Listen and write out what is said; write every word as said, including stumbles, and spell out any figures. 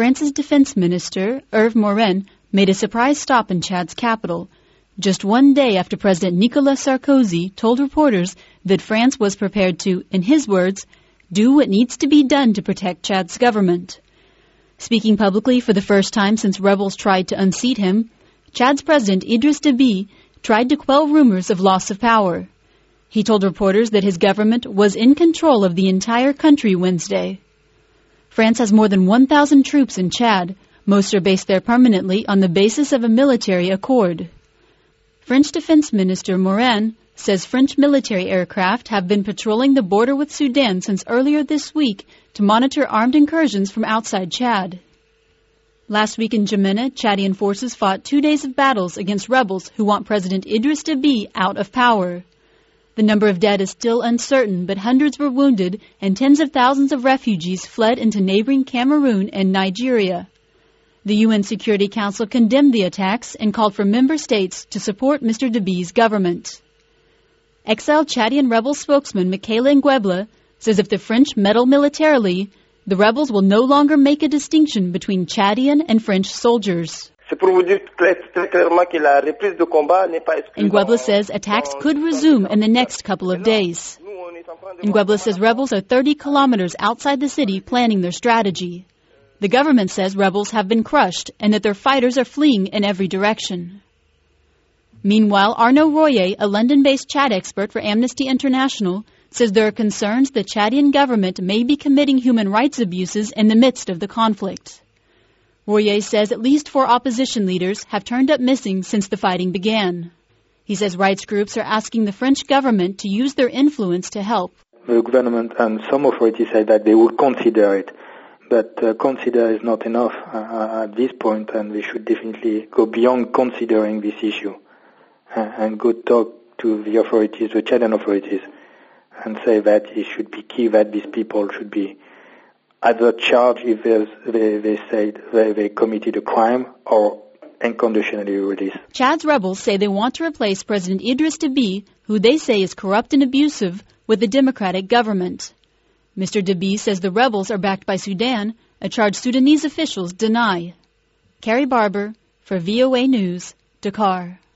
France's defense minister, Hervé Morin, made a surprise stop in Chad's capital, just one day after President Nicolas Sarkozy told reporters that France was prepared to, in his words, do what needs to be done to protect Chad's government. Speaking publicly for the first time since rebels tried to unseat him, Chad's president Idriss Déby tried to quell rumors of loss of power. He told reporters that his government was in control of the entire country Wednesday. France has more than one thousand troops in Chad. Most are based there permanently on the basis of a military accord. French Defense Minister Morin says French military aircraft have been patrolling the border with Sudan since earlier this week to monitor armed incursions from outside Chad. Last week in N'Djamena, Chadian forces fought two days of battles against rebels who want President Idriss Déby out of power. The number of dead is still uncertain, but hundreds were wounded and tens of thousands of refugees fled into neighboring Cameroon and Nigeria. The U N Security Council condemned the attacks and called for member states to support Mister Déby's government. Exiled Chadian rebel spokesman Michaela Ngwebla says if the French meddle militarily, the rebels will no longer make a distinction between Chadian and French soldiers. Ngwebla says attacks could resume in the next couple of days. Ngwebla says rebels are thirty kilometers outside the city planning their strategy. The government says rebels have been crushed and that their fighters are fleeing in every direction. Meanwhile, Arnaud Royer, a London-based Chad expert for Amnesty International, says there are concerns the Chadian government may be committing human rights abuses in the midst of the conflict. Royer says at least four opposition leaders have turned up missing since the fighting began. He says rights groups are asking the French government to use their influence to help. The government and some authorities say that they will consider it. But uh, consider is not enough uh, at this point, and we should definitely go beyond considering this issue uh, and go talk to the authorities, the Chadian authorities, and say that it should be key that these people should be either charged if they, they say they, they committed a crime or unconditionally released. Chad's rebels say they want to replace President Idriss Déby, who they say is corrupt and abusive, with a democratic government. Mister Déby says the rebels are backed by Sudan, a charge Sudanese officials deny. Carrie Barber for V O A News, Dakar.